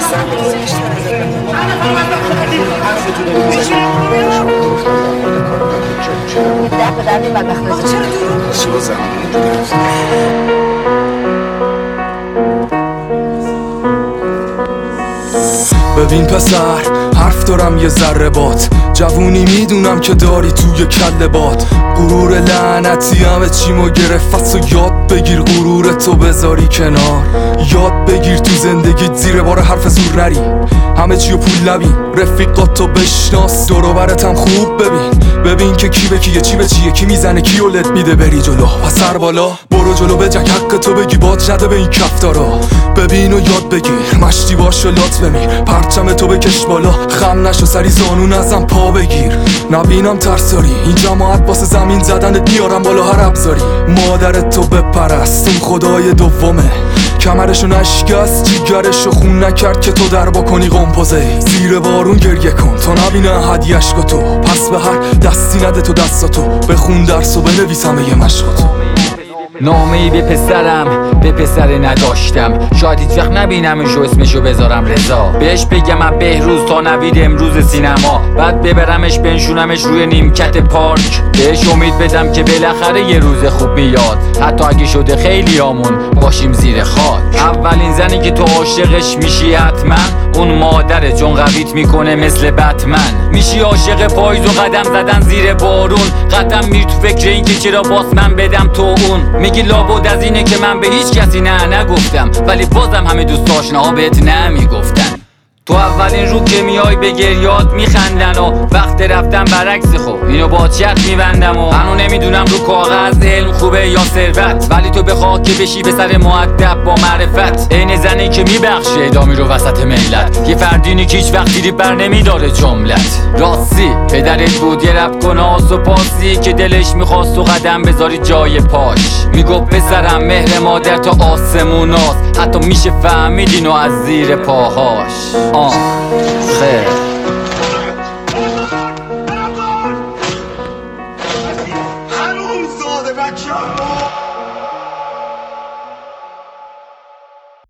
ببین پسر، حرف دارم یه ذره بات، جوونی میدونم که داری توی کله بات. غرور لعنتی همه چیمو گرفت و یاد بگیر غرورتو بذاری کنار. یاد بگیر تو زندگیت زیر بار حرف زور نری، همه چیو پول نبین، رفیقاتو بشناس، دور و برتم خوب ببین که کی به کیه، چی به چیه، کی میزنه کیو لت میده بری جلو. پس سر بالا برو جلو بجنگ، حق تو بگی باد نده به این کفتارا. ببین و یاد بگیر مشتی باش و لات بمیر، پرچم تو بکش بالا، خم نشو سری زانو نزن پا بگیر. نبینم ترساری این جماعت واسه زمین زدنت میارم بالا هر ابزاری. مادرت تو بپرست اون خدای دومه، کمرشو نشکست جیگرشو خون نکرد که تو در با کنی قمپوزه. زیر بارون گریه کن تا نبینه هدی عشقاتو، پس به هر دستی نده تو دستاتو، بخون درس و بنویس همه یه مشقاتو. نامه‌ای به پسرم، به پسر نداشتم، شاید هیچ وقت نبینمش و اسمشو بذارم رضا. بهش بگم من بهروز تا نوید امروز سینما، بعد ببرمش بنشونمش روی نیمکت پارک. بهش امید بدم که بالاخره یه روز خوب میاد، حتی اگه شده خیلیامون باشیم زیر خاک. اولین زنی که تو عاشقش میشی حتما اون مادره، چون قویت میکنه مثل بتمن. میشی عاشق پاییز و قدم زدن زیر بارون، قدم میری تو فکر این که چرا باز من بدم تو اون. میگی لابد از اینه که من به هیچ کسی نه نگفتم، ولی بازم همه دوست آشناها بهت نمیگفتن. تو اولین رو که میای به گریات میخندن و وقت رفتن برعکس، خب اینو با چرخ میبندم و منو نمیدونم رو کاغذ علم خوبه یا ثروت، ولی تو بخواه که بشی پسر مؤدب با معرفت. عین زنی که میبخشه ادامی رو وسط ملت، یه فردینی که هیچ وقت دیری بر نمیداره جملت. راستی پدرت بود یه رب کناس و پاسی که دلش میخواست و قدم بذاری جای پاش. میگفت پسرم مهر مادر تا آسموناست، حتی میشه فهمید اینو از زیر پاهاش. خیر